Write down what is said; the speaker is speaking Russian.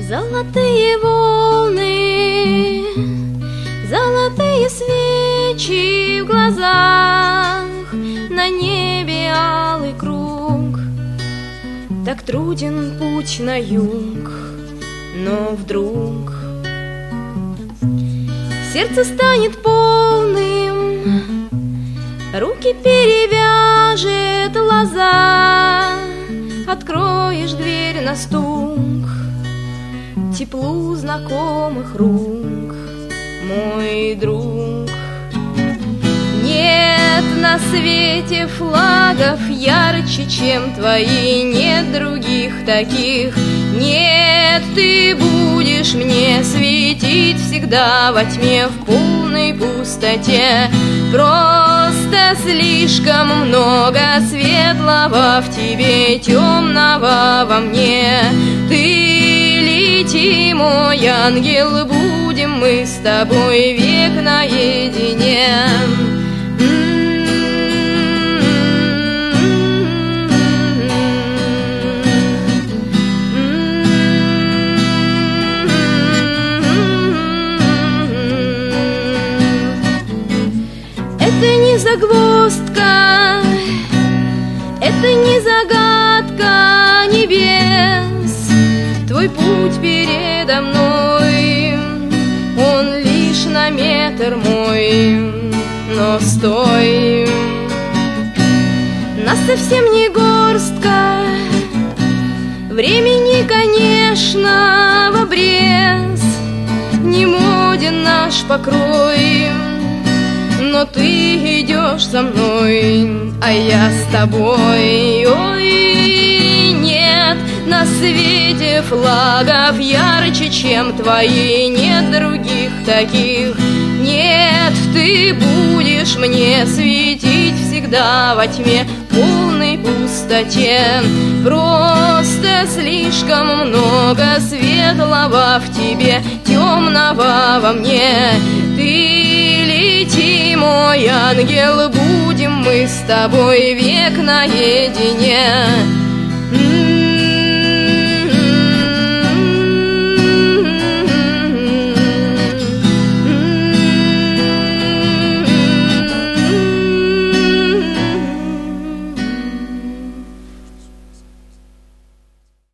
Золотые волны, золотые свечи в глазах, на небе алый круг. Так труден путь на юг, но вдруг сердце станет полным, руки перевяжет лоза, откроешь дверь на стук теплу знакомых рук, мой друг. Нет на свете флагов ярче, чем твои, нет других таких. Нет, ты будешь мне светить всегда во тьме, в полной пустоте. Просто слишком много светлого в тебе, темного во мне. Ты лети, мой ангел, будем мы с тобой век наедине. Это не загвоздка, это не загадка небес. Твой путь передо мной, он лишь на метр мой. Но стой, нас совсем не горстка, времени, конечно, в обрез. Не моден наш покрой, но ты идешь со мной, а я с тобой. Ой, нет на свете флагов ярче, чем твои, нет других таких. Нет, ты будешь мне светить всегда во тьме, полной пустоте. Просто слишком много светлого в тебе, темного во мне. Ты лети, мой ангел, будем мы с тобой век наедине.